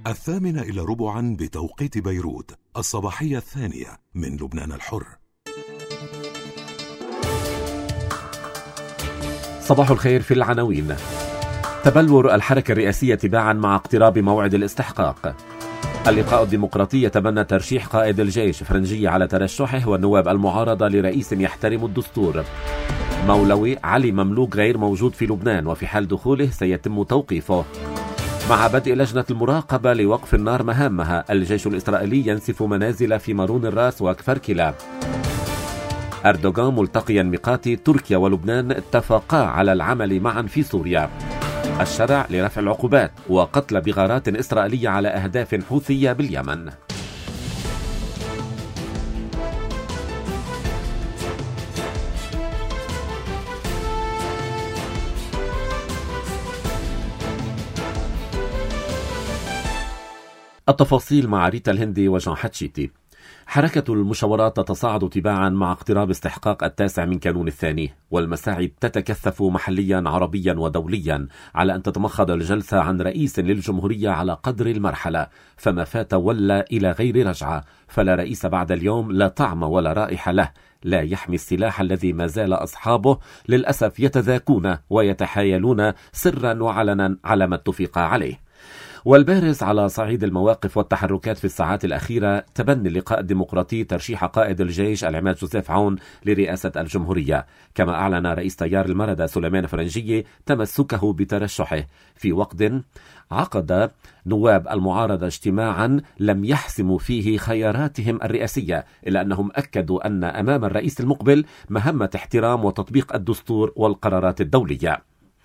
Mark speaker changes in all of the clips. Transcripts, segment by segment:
Speaker 1: 8:15 بتوقيت بيروت، الصباحية الثانية من لبنان الحر.
Speaker 2: صباح الخير. في العناوين: تبلور الحركة الرئاسية تباعا مع اقتراب موعد الاستحقاق. اللقاء الديمقراطي يتبنى ترشيح قائد الجيش فرنجية على ترشحه، والنواب المعارضة لرئيس يحترم الدستور. مولوي علي مملوك غير موجود في لبنان، وفي حال دخوله سيتم توقيفه. مع بدء لجنة المراقبة لوقف النار مهامها، الجيش الإسرائيلي ينسف منازل في مارون الراس وكفركلة. أردوغان ملتقيا ميقاتي، تركيا ولبنان اتفقا على العمل معا في سوريا. الشرع لرفع العقوبات، وقتل بغارات إسرائيلية على أهداف حوثية باليمن. التفاصيل مع ريتا الهندي وجان حتشيتي. حركة المشاورات تتصاعد تباعا مع اقتراب استحقاق التاسع من كانون الثاني، والمساعي تتكثف محليا عربيا ودوليا على أن تتمخض الجلسة عن رئيس للجمهورية على قدر المرحلة، فما فات ولا إلى غير رجعة، فلا رئيس بعد اليوم لا طعم ولا رائحة له، لا يحمي السلاح الذي ما زال أصحابه للأسف يتذاكون ويتحايلون سرا وعلنا على ما اتفق عليه. والبارز على صعيد المواقف والتحركات في الساعات الأخيرة تبني اللقاء الديمقراطي ترشيح قائد الجيش العماد جوزيف عون لرئاسة الجمهورية، كما أعلن رئيس تيار المردة سليمان فرنجية تمسكه بترشحه، في وقت عقد نواب المعارضة اجتماعا لم يحسموا فيه خياراتهم الرئاسية، إلا أنهم أكدوا أن أمام الرئيس المقبل مهمة احترام وتطبيق الدستور والقرارات الدولية.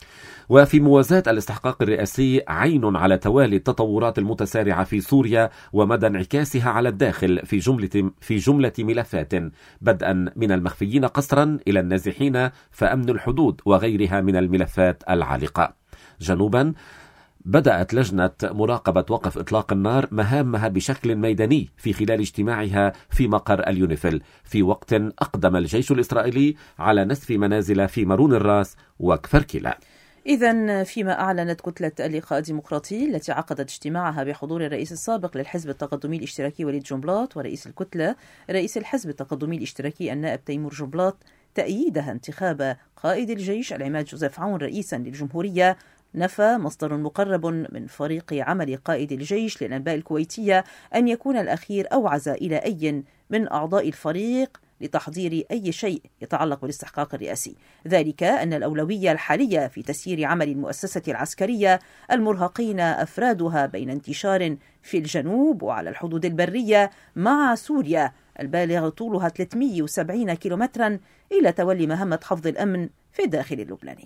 Speaker 2: وفي موازاة الاستحقاق الرئاسي عين على توالي التطورات المتسارعة في سوريا ومدى انعكاسها على الداخل في جملة ملفات، بدءا من المخفيين قسرا إلى النازحين فأمن الحدود وغيرها من الملفات العالقة. جنوبا بدأت لجنة مراقبة وقف إطلاق النار مهامها بشكل ميداني في خلال اجتماعها في مقر اليونيفيل، في وقت أقدم الجيش الإسرائيلي على نسف منازل في مارون الراس وكفركلة.
Speaker 3: إذن فيما أعلنت كتلة اللقاء الديمقراطي التي عقدت اجتماعها بحضور الرئيس السابق للحزب التقدمي الاشتراكي وليد جنبلاط ورئيس الكتلة رئيس الحزب التقدمي الاشتراكي النائب تيمور جنبلاط تأييدها انتخاب قائد الجيش العماد جوزيف عون رئيسا للجمهورية، نفى مصدر مقرب من فريق عمل قائد الجيش للأنباء الكويتية أن يكون الأخير أوعز إلى أي من أعضاء الفريق لتحضير أي شيء يتعلق بالاستحقاق الرئاسي، ذلك أن الأولوية الحالية في تسيير عمل المؤسسة العسكرية المرهقين أفرادها بين انتشار في الجنوب وعلى الحدود البرية مع سوريا البالغ طولها 370 كيلومترا إلى تولي مهمة حفظ الأمن في الداخل اللبناني.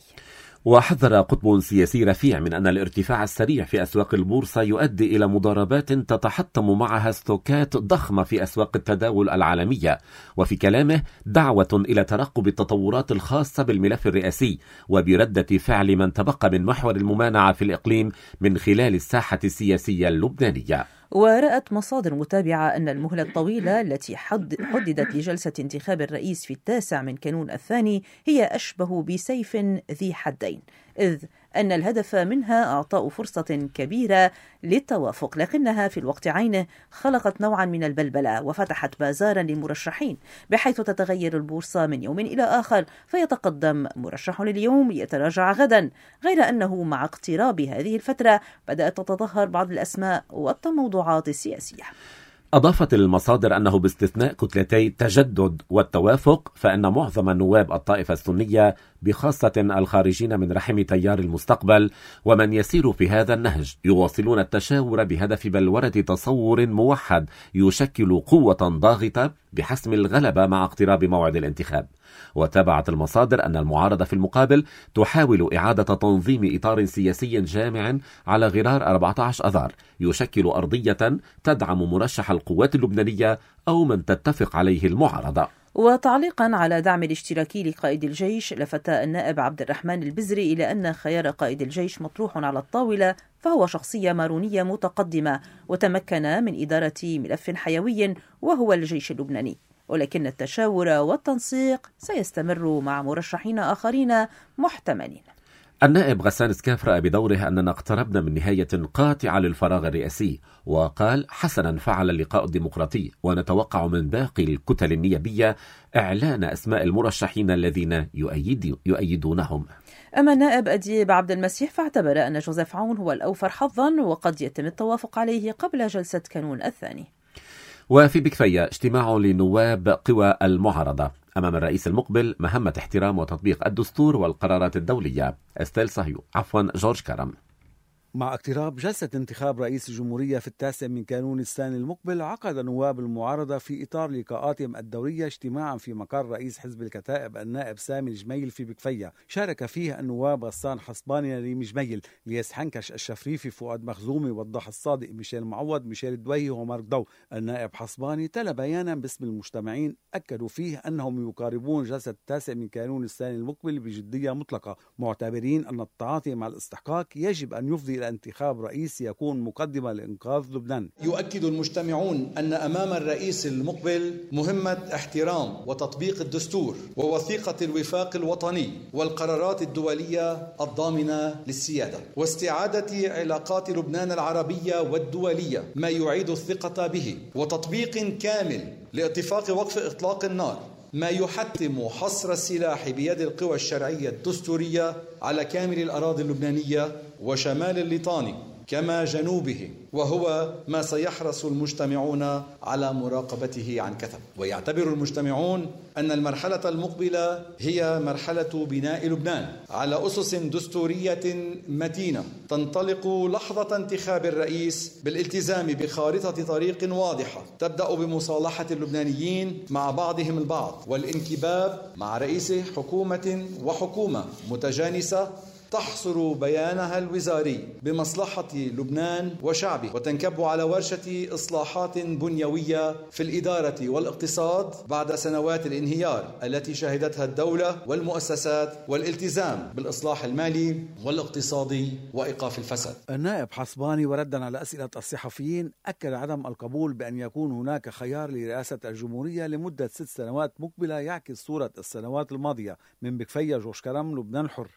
Speaker 2: وحذر قطب سياسي رفيع من أن الارتفاع السريع في أسواق البورصة يؤدي إلى مضاربات تتحطم معها ستوكات ضخمة في أسواق التداول العالمية، وفي كلامه دعوة إلى ترقب التطورات الخاصة بالملف الرئاسي وبردة فعل من تبقى من محور الممانعة في الإقليم من خلال الساحة السياسية اللبنانية.
Speaker 3: ورأت مصادر متابعة أن المهلة الطويلة التي حددت لجلسة انتخاب الرئيس في التاسع من كانون الثاني هي أشبه بسيف ذي حدين، إذ أن الهدف منها أعطاء فرصة كبيرة للتوافق، لكنها في الوقت عينه خلقت نوعا من البلبلة وفتحت بازارا للمرشحين، بحيث تتغير البورصة من يوم إلى آخر، فيتقدم مرشح اليوم ليتراجع غدا، غير أنه مع اقتراب هذه الفترة بدأت تتظهر بعض الأسماء والموضوعات السياسية.
Speaker 2: أضافت المصادر أنه باستثناء كتلتي التجدد والتوافق، فإن معظم نواب الطائفة السنية بخاصة الخارجين من رحم تيار المستقبل ومن يسير في هذا النهج يواصلون التشاور بهدف بلورة تصور موحد يشكل قوة ضاغطة بحسم الغلبة مع اقتراب موعد الانتخاب. وتابعت المصادر أن المعارضة في المقابل تحاول إعادة تنظيم إطار سياسي جامع على غرار 14 أذار يشكل أرضية تدعم مرشح القوات اللبنانية أو من تتفق عليه المعارضة.
Speaker 3: وتعليقا على دعم الاشتراكي لقائد الجيش، لفت النائب عبد الرحمن البزري إلى أن خيار قائد الجيش مطروح على الطاولة، فهو شخصية مارونية متقدمة وتمكن من إدارة ملف حيوي وهو الجيش اللبناني، ولكن التشاور والتنسيق سيستمر مع مرشحين آخرين محتملين.
Speaker 2: النائب غسان سكاف رأى بدوره أننا اقتربنا من نهاية قاطعة للفراغ الرئاسي، وقال: حسنا فعل اللقاء الديمقراطي، ونتوقع من باقي الكتل النيابية إعلان أسماء المرشحين الذين يؤيدونهم.
Speaker 3: أما النائب أديب عبد المسيح فاعتبر أن جوزيف عون هو الأوفر حظا، وقد يتم التوافق عليه قبل جلسة كانون الثاني.
Speaker 2: وفي بكفية اجتماع لنواب قوى المعارضة أمام الرئيس المقبل مهمة احترام وتطبيق الدستور والقرارات الدولية. استيل صهيو جورج كرم.
Speaker 4: مع اقتراب جلسة انتخاب رئيس الجمهورية في 9 من كانون الثاني المقبل، عقد نواب المعارضة في إطار لقاءاتهم الدورية اجتماعا في مقر رئيس حزب الكتائب النائب سامي الجميل في بكفية. شارك فيه النواب غسان حصباني ريم جميل، ليس حنكش الشفريفي، فؤاد مخزومي، وضح الصادق، ميشيل معوض، ميشيل الدويهي ومارك ضو. النائب حصباني تلا بيانا باسم المجتمعين أكدوا فيه أنهم يقاربون جلسة 9 من كانون الثاني المقبل بجدية مطلقة، معتبرين أن التعاطي مع الاستحقاق يجب أن يفضي إلى انتخاب رئيس يكون مقدمة لإنقاذ لبنان.
Speaker 5: يؤكد المجتمعون أن أمام الرئيس المقبل مهمة احترام وتطبيق الدستور ووثيقة الوفاق الوطني والقرارات الدولية الضامنة للسيادة، واستعادة علاقات لبنان العربية والدولية ما يعيد الثقة به، وتطبيق كامل لاتفاق وقف إطلاق النار، ما يحتم حصر السلاح بيد القوى الشرعية الدستورية على كامل الأراضي اللبنانية وشمال الليطاني كما جنوبه، وهو ما سيحرص المجتمعون على مراقبته عن كثب. ويعتبر المجتمعون أن المرحلة المقبلة هي مرحلة بناء لبنان على أسس دستورية متينة، تنطلق لحظة انتخاب الرئيس بالالتزام بخارطة طريق واضحة تبدأ بمصالحة اللبنانيين مع بعضهم البعض، والانكباب مع رئيس حكومة وحكومة متجانسة تحصر بيانها الوزاري بمصلحة لبنان وشعبه، وتنكب على ورشة إصلاحات بنيوية في الإدارة والاقتصاد بعد سنوات الانهيار التي شهدتها الدولة والمؤسسات، والالتزام بالإصلاح المالي والاقتصادي وإيقاف الفساد.
Speaker 4: النائب حصباني وردا على أسئلة الصحفيين أكد عدم القبول بأن يكون هناك خيار لرئاسة الجمهورية لمدة 6 سنوات مقبلة يعكس صورة السنوات الماضية. من بكفية جورج كرم، لبنان الحر.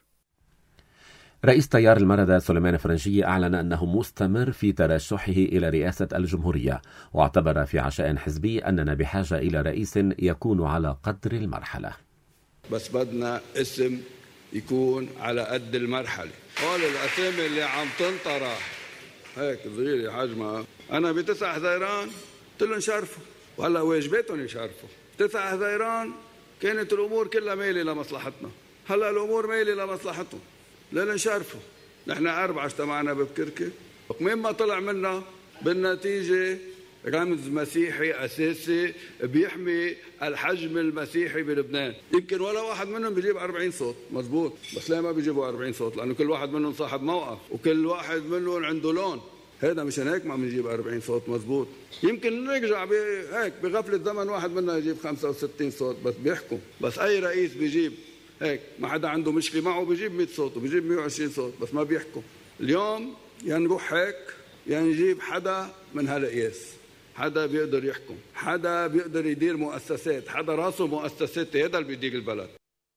Speaker 2: رئيس تيار المردة سليمان فرنجي أعلن أنه مستمر في ترشحه إلى رئاسة الجمهورية، واعتبر في عشاء حزبي أننا بحاجة إلى رئيس يكون على قدر المرحلة.
Speaker 6: بس بدنا اسم يكون على قد المرحلة. قال الأسامي اللي عم تنطرح هيك صغيرة حجمها، أنا ب9 حزيران قلت لهم شرفوا، وهلا واجباتهم يشرفوا. 9 حزيران كانت الأمور كلها مايلة لمصلحتنا، هلا الأمور مايلة لمصلحتهم، لا نشرفوا. نحن 4 اجتمعنا ببكركة، ومين ما طلع منا بالنتيجة رمز مسيحي أساسي بيحمي الحجم المسيحي بلبنان. يمكن ولا واحد منهم بيجيب 40 صوت مزبوط، بس لا ما بيجيبوا 40 صوت، لأنه كل واحد منهم صاحب موقف وكل واحد منهم عنده لون. هذا مشان هيك ما بنجيب 40 صوت مزبوط. يمكن نرجع هيك بغفلة زمن واحد منا يجيب 65 صوت، بس بيحكوا. بس أي رئيس بيجيب هيك، ما حدا عنده مشكلة معه، بيجيب 100 صوت وبيجيب 120 صوت، بس ما بيحكوا. اليوم نروح هيك نجيب حدا من هالقياس، حدا بيقدر يحكم، حدا بيقدر يدير مؤسسات، حدا راسه مؤسسات، هذا اللي بيدير البلد.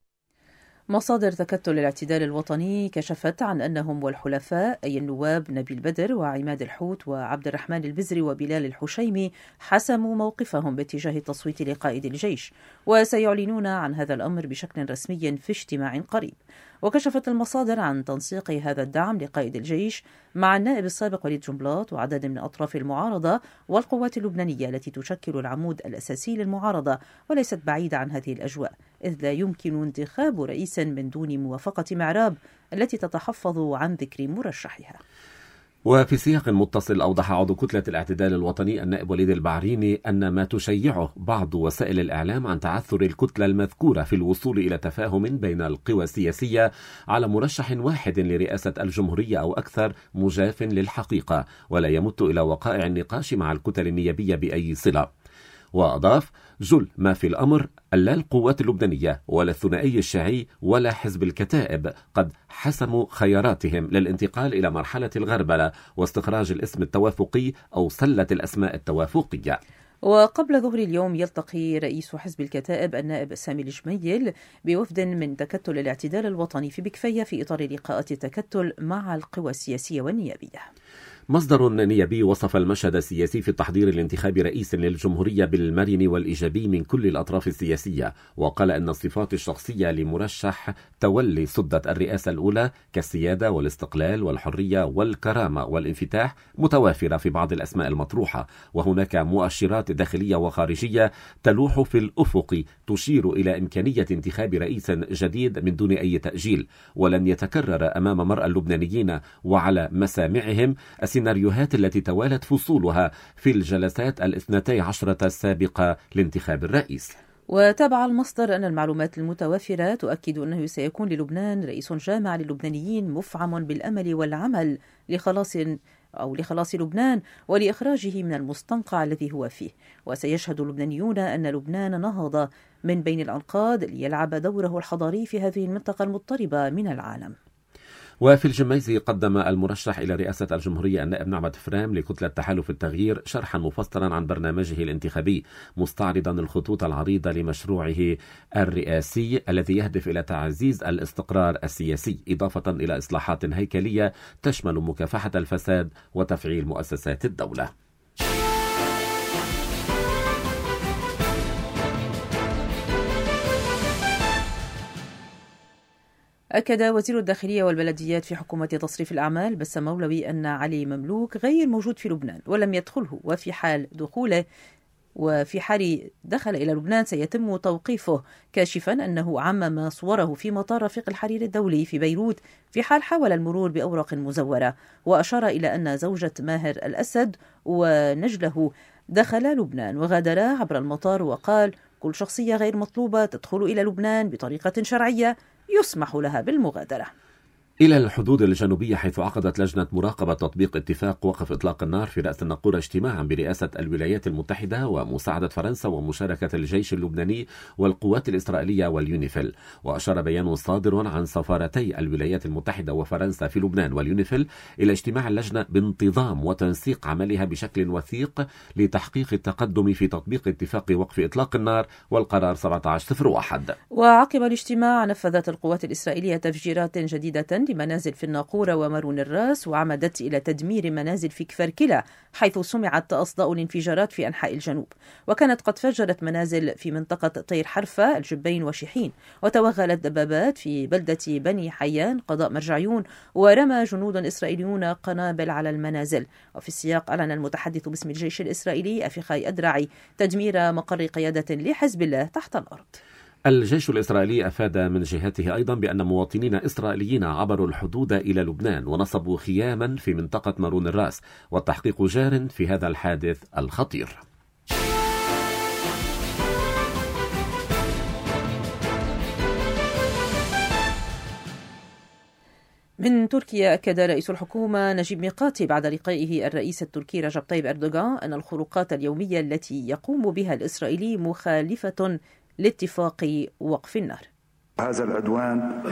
Speaker 3: مصادر تكتل الاعتدال الوطني كشفت عن أنهم والحلفاء أي النواب نبيل بدر وعماد الحوت وعبد الرحمن البزري وبلال الحشيمي حسموا موقفهم باتجاه التصويت لقائد الجيش، وسيعلنون عن هذا الأمر بشكل رسمي في اجتماع قريب. وكشفت المصادر عن تنسيق هذا الدعم لقائد الجيش مع النائب السابق وليد جنبلاط وعدد من أطراف المعارضة والقوات اللبنانية التي تشكل العمود الأساسي للمعارضة، وليست بعيدة عن هذه الأجواء، إذ لا يمكن انتخاب رئيس من دون موافقة معراب التي تتحفظ عن ذكر مرشحها.
Speaker 2: وفي سياق متصل أوضح عضو كتلة الاعتدال الوطني النائب وليد البعريني أن ما تشيعه بعض وسائل الإعلام عن تعثر الكتلة المذكورة في الوصول إلى تفاهم بين القوى السياسية على مرشح واحد لرئاسة الجمهورية أو أكثر مجاف للحقيقة، ولا يمت إلى وقائع النقاش مع الكتل النيابية بأي صلة. وأضاف: جل ما في الأمر لا القوات اللبنانية ولا الثنائي الشيعي ولا حزب الكتائب قد حسموا خياراتهم للانتقال إلى مرحلة الغربلة واستخراج الاسم التوافقي أو سلة الأسماء التوافقية.
Speaker 3: وقبل ظهر اليوم يلتقي رئيس حزب الكتائب النائب سامي الجميل بوفد من تكتل الاعتدال الوطني في بكفية في إطار لقاءات التكتل مع القوى السياسية والنيابية.
Speaker 2: مصدر نيابي وصف المشهد السياسي في التحضير لانتخاب رئيس للجمهورية بالمرن والإيجابي من كل الأطراف السياسية، وقال أن الصفات الشخصية لمرشح تولي سدة الرئاسة الأولى كالسيادة والاستقلال والحرية والكرامة والانفتاح متوافرة في بعض الأسماء المطروحة، وهناك مؤشرات داخلية وخارجية تلوح في الأفق تشير إلى إمكانية انتخاب رئيس جديد من دون أي تأجيل، ولن يتكرر أمام مرأى اللبنانيين وعلى مسامعهم السيناريوهات التي توالت فصولها في الجلسات 12 السابقة لانتخاب الرئيس.
Speaker 3: وتابع المصدر أن المعلومات المتوافرة تؤكد أنه سيكون للبنان رئيس جامع للبنانيين مفعم بالأمل والعمل لخلاص لبنان ولإخراجه من المستنقع الذي هو فيه، وسيشهد اللبنانيون أن لبنان نهض من بين الأنقاض ليلعب دوره الحضاري في هذه المنطقة المضطربة من العالم.
Speaker 2: وفي الجميزي قدم المرشح إلى رئاسة الجمهورية النائب نعمت فرام لكتلة تحالف التغيير شرحا مفصلا عن برنامجه الانتخابي، مستعرضا الخطوط العريضة لمشروعه الرئاسي الذي يهدف إلى تعزيز الاستقرار السياسي، إضافة إلى إصلاحات هيكلية تشمل مكافحة الفساد وتفعيل مؤسسات الدولة.
Speaker 3: أكد وزير الداخلية والبلديات في حكومة تصريف الأعمال بسام مولوي أن علي مملوك غير موجود في لبنان ولم يدخله، وفي حال دخل إلى لبنان سيتم توقيفه، كاشفا أنه عمم صوره في مطار رفيق الحرير الدولي في بيروت في حال حاول المرور بأوراق مزورة، وأشار إلى أن زوجة ماهر الأسد ونجله دخل لبنان وغادرا عبر المطار، وقال: كل شخصية غير مطلوبة تدخل إلى لبنان بطريقة شرعية يسمح لها بالمغادرة.
Speaker 2: إلى الحدود الجنوبية، حيث عقدت لجنة مراقبة تطبيق اتفاق وقف إطلاق النار في رأس الناقورة اجتماعا برئاسة الولايات المتحدة ومساعدة فرنسا ومشاركة الجيش اللبناني والقوات الإسرائيلية واليونيفيل. وأشار بيان صادر عن سفارتي الولايات المتحدة وفرنسا في لبنان واليونيفيل إلى اجتماع اللجنة بانتظام وتنسيق عملها بشكل وثيق لتحقيق التقدم في تطبيق اتفاق وقف إطلاق النار والقرار 1701.
Speaker 3: وعقب الاجتماع نفذت القوات الإسرائيلية تفجيرات جديدة لمنازل في الناقورة ومارون الراس، وعمدت إلى تدمير منازل في كفركلة حيث سمعت أصداء الانفجارات في أنحاء الجنوب، وكانت قد فجرت منازل في منطقة طير حرفة الجبين وشيحين، وتوغلت دبابات في بلدة بني حيان قضاء مرجعيون، ورمى جنود إسرائيليون قنابل على المنازل. وفي السياق أعلن المتحدث باسم الجيش الإسرائيلي أفيخاي أدرعي تدمير مقر قيادة لحزب الله تحت الأرض.
Speaker 2: الجيش الإسرائيلي أفاد من جهته أيضا بأن مواطنين إسرائيليين عبروا الحدود إلى لبنان ونصبوا خياما في منطقة مارون الراس، والتحقيق جار في هذا الحادث الخطير.
Speaker 3: من تركيا، أكد رئيس الحكومة نجيب ميقاتي بعد لقائه الرئيس التركي رجب طيب أردوغان أن الخروقات اليومية التي يقوم بها الإسرائيلي مخالفة لاتفاق وقف النار.
Speaker 7: هذا العدوان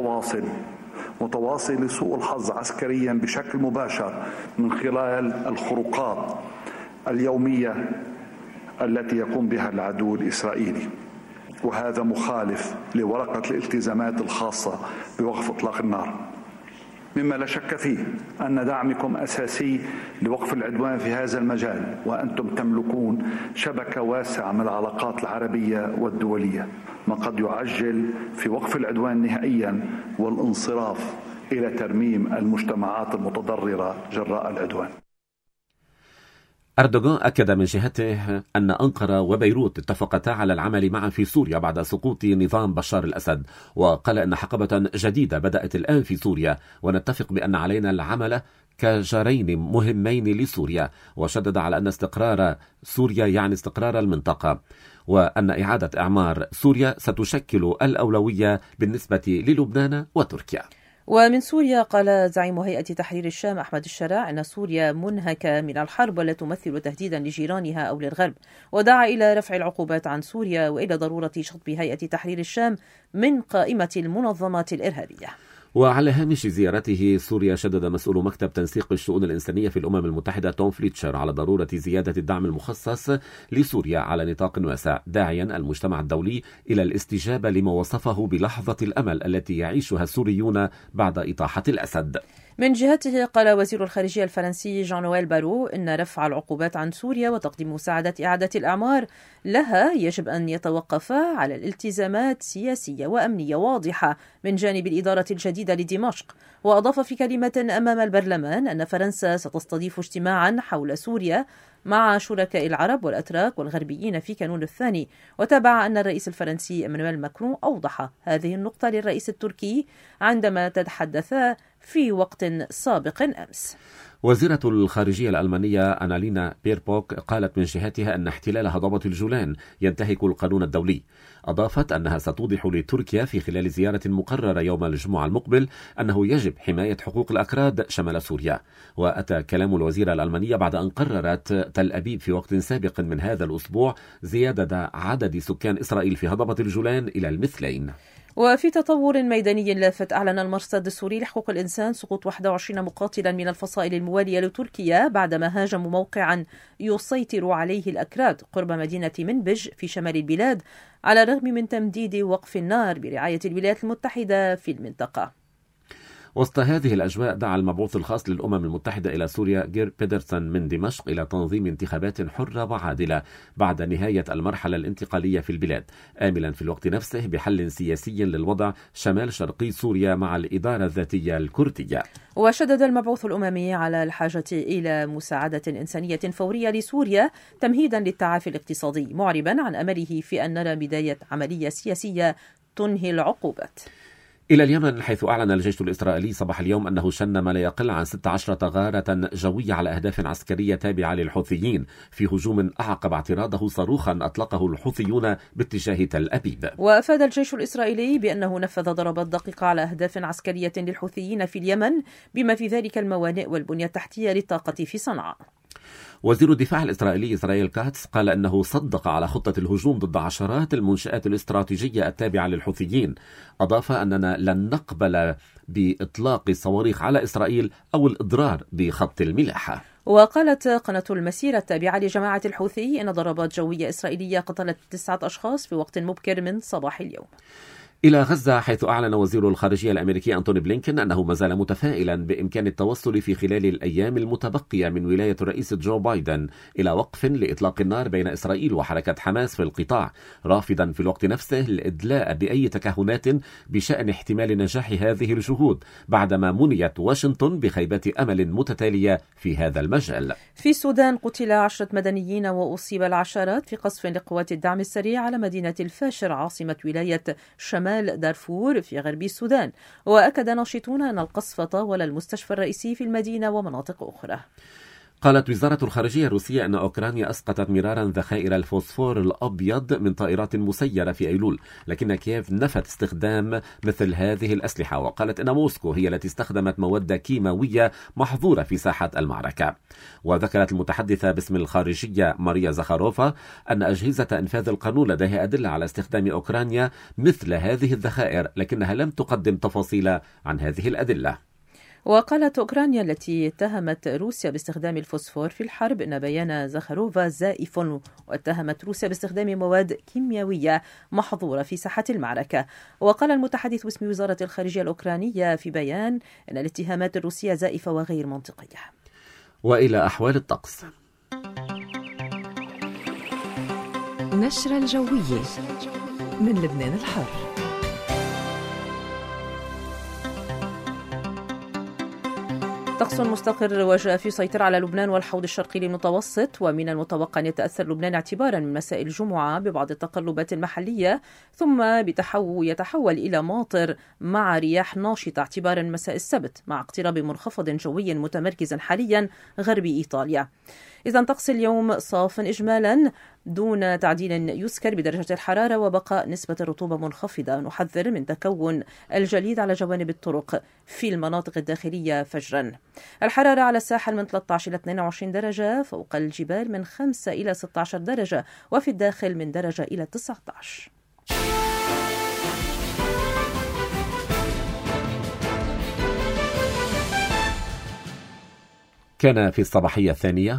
Speaker 7: متواصل لسوء الحظ عسكريا بشكل مباشر من خلال الخروقات اليومية التي يقوم بها العدو الإسرائيلي، وهذا مخالف لورقة الالتزامات الخاصة بوقف إطلاق النار، مما لا شك فيه أن دعمكم أساسي لوقف العدوان في هذا المجال، وأنتم تملكون شبكة واسعة من العلاقات العربية والدولية، ما قد يعجل في وقف العدوان نهائيا والانصراف إلى ترميم المجتمعات المتضررة جراء العدوان.
Speaker 2: أردوغان أكد من جهته أن أنقرة وبيروت اتفقتا على العمل معا في سوريا بعد سقوط نظام بشار الأسد، وقال أن حقبة جديدة بدأت الآن في سوريا، ونتفق بأن علينا العمل كجارين مهمين لسوريا، وشدد على أن استقرار سوريا يعني استقرار المنطقة، وأن إعادة إعمار سوريا ستشكل الأولوية بالنسبة للبنان وتركيا.
Speaker 3: ومن سوريا، قال زعيم هيئة تحرير الشام أحمد الشراع أن سوريا منهكة من الحرب ولا تمثل تهديدا لجيرانها أو للغرب، ودعا إلى رفع العقوبات عن سوريا وإلى ضرورة شطب هيئة تحرير الشام من قائمة المنظمات الإرهابية.
Speaker 2: وعلى هامش زيارته سوريا، شدد مسؤول مكتب تنسيق الشؤون الإنسانية في الأمم المتحدة توم فليتشر على ضرورة زيادة الدعم المخصص لسوريا على نطاق واسع، داعيا المجتمع الدولي إلى الاستجابة لما وصفه بلحظة الأمل التي يعيشها السوريون بعد إطاحة الأسد.
Speaker 3: من جهته قال وزير الخارجية الفرنسي جان نويل بارو إن رفع العقوبات عن سوريا وتقديم مساعدة إعادة الأعمار لها يجب أن يتوقف على الالتزامات سياسية وأمنية واضحة من جانب الإدارة الجديدة لدمشق. وأضاف في كلمة أمام البرلمان أن فرنسا ستستضيف اجتماعا حول سوريا مع شركاء العرب والأتراك والغربيين في كانون الثاني. وتابع أن الرئيس الفرنسي إيمانويل ماكرون أوضح هذه النقطة للرئيس التركي عندما تحدثا في وقت سابق أمس.
Speaker 2: وزيرة الخارجية الألمانية أنالينا بيربوك قالت من جهتها أن احتلال هضبة الجولان ينتهك القانون الدولي. أضافت أنها ستوضح لتركيا في خلال زيارة مقررة يوم الجمعة المقبل أنه يجب حماية حقوق الأكراد شمال سوريا. وأتى كلام الوزيرة الألمانية بعد أن قررت تل أبيب في وقت سابق من هذا الأسبوع زيادة عدد سكان إسرائيل في هضبة الجولان إلى المثلين.
Speaker 3: وفي تطور ميداني لافت، أعلن المرصد السوري لحقوق الإنسان سقوط 21 مقاتلا من الفصائل الموالية لتركيا بعدما هاجموا موقعا يسيطر عليه الأكراد قرب مدينة منبج في شمال البلاد، على الرغم من تمديد وقف النار برعاية الولايات المتحدة في المنطقة.
Speaker 2: وسط هذه الأجواء، دعا المبعوث الخاص للأمم المتحدة إلى سوريا جير بيدرسون من دمشق إلى تنظيم انتخابات حرة وعادلة بعد نهاية المرحلة الانتقالية في البلاد، آملا في الوقت نفسه بحل سياسي للوضع شمال شرقي سوريا مع الإدارة الذاتية الكردية.
Speaker 3: وشدد المبعوث الأممي على الحاجة إلى مساعدة إنسانية فورية لسوريا تمهيدا للتعافي الاقتصادي، معربا عن أمله في أن نرى بداية عملية سياسية تنهي العقوبات.
Speaker 2: إلى اليمن، حيث أعلن الجيش الإسرائيلي صباح اليوم أنه شن ما لا يقل عن 16 غارة جوية على أهداف عسكرية تابعة للحوثيين في هجوم أعقب اعتراضه صاروخا أطلقه الحوثيون باتجاه تل أبيب.
Speaker 3: وأفاد الجيش الإسرائيلي بأنه نفذ ضربات دقيقة على أهداف عسكرية للحوثيين في اليمن، بما في ذلك الموانئ والبنية التحتية للطاقة في صنعاء.
Speaker 2: وزير الدفاع الإسرائيلي إسرائيل كاتس قال أنه صدق على خطة الهجوم ضد عشرات المنشآت الاستراتيجية التابعة للحوثيين. أضاف أننا لن نقبل بإطلاق صواريخ على إسرائيل أو الإضرار بخط الملاحة.
Speaker 3: وقالت قناة المسيرة التابعة لجماعة الحوثي أن ضربات جوية إسرائيلية قتلت 9 أشخاص في وقت مبكر من صباح اليوم.
Speaker 2: إلى غزة، حيث أعلن وزير الخارجية الأمريكي أنتوني بلينكن أنه ما زال متفائلا بإمكان التوصل في خلال الأيام المتبقية من ولاية الرئيس جو بايدن إلى وقف لإطلاق النار بين إسرائيل وحركة حماس في القطاع، رافضا في الوقت نفسه الإدلاء بأي تكهنات بشأن احتمال نجاح هذه الجهود بعدما منيت واشنطن بخيبات أمل متتالية في هذا المجال.
Speaker 3: في السودان، قتل 10 مدنيين وأصيب العشرات في قصف لقوات الدعم السريع على مدينة الفاشر عاصمة ولاية شمال دارفور في غرب السودان. وأكد ناشطون أن القصف طاول المستشفى الرئيسي في المدينة ومناطق أخرى.
Speaker 2: قالت وزارة الخارجية الروسية أن أوكرانيا أسقطت مرارا ذخائر الفوسفور الأبيض من طائرات مسيرة في أيلول، لكن كييف نفت استخدام مثل هذه الأسلحة، وقالت أن موسكو هي التي استخدمت مواد كيماوية محظورة في ساحة المعركة. وذكرت المتحدثة باسم الخارجية ماريا زخاروفا أن أجهزة إنفاذ القانون لديها أدلة على استخدام أوكرانيا مثل هذه الذخائر، لكنها لم تقدم تفاصيل عن هذه الأدلة.
Speaker 3: وقالت أوكرانيا التي اتهمت روسيا باستخدام الفوسفور في الحرب إن بيان زخاروفا زائف، واتهمت روسيا باستخدام مواد كيميائية محظورة في ساحة المعركة. وقال المتحدث باسم وزارة الخارجية الأوكرانية في بيان أن الاتهامات الروسية زائفة وغير منطقية.
Speaker 2: وإلى أحوال الطقس.
Speaker 8: نشرة الجوية من لبنان الحر.
Speaker 3: طقس مستقر وجاف يسيطر على لبنان والحوض الشرقي للمتوسط، ومن المتوقع أن يتأثر لبنان اعتبارا من مساء الجمعة ببعض التقلبات المحلية، ثم يتحول إلى ماطر مع رياح ناشطة اعتبارا من مساء السبت، مع اقتراب منخفض جوي متمركز حاليا غربي إيطاليا. إذا طقس اليوم صاف إجمالا دون تعديل يذكر بدرجة الحرارة، وبقاء نسبة الرطوبة منخفضة. نحذر من تكون الجليد على جوانب الطرق في المناطق الداخلية فجرا. الحرارة على الساحل من 13 إلى 22 درجة، فوق الجبال من 5 إلى 16 درجة، وفي الداخل من درجة إلى 19.
Speaker 2: كان في الصباحية الثانية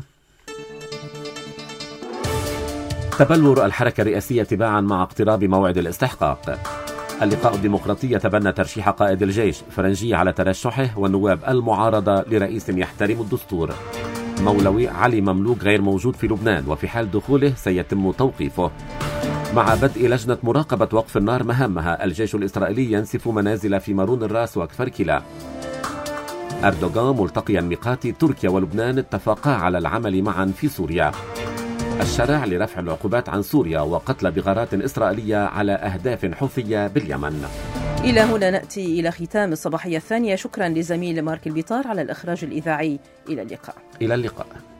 Speaker 2: تبلور الحركة الرئاسية تباعا مع اقتراب موعد الاستحقاق. اللقاء الديمقراطي يتبنى ترشيح قائد الجيش فرنجي على ترشحه والنواب المعارضة لرئيس يحترم الدستور. مولوي علي مملوك غير موجود في لبنان وفي حال دخوله سيتم توقيفه. مع بدء لجنة مراقبة وقف النار مهامها الجيش الإسرائيلي ينسف منازل في مارون الراس وكفر كلا. أردوغان ملتقيا ميقاتي تركيا ولبنان اتفقا على العمل معا في سوريا. الشرع لرفع العقوبات عن سوريا وقتل بغارات إسرائيلية على أهداف حوثية باليمن.
Speaker 3: إلى هنا نأتي إلى ختام الصباحية الثانية. شكرا لزميل مارك البيطار على الإخراج الإذاعي. إلى اللقاء.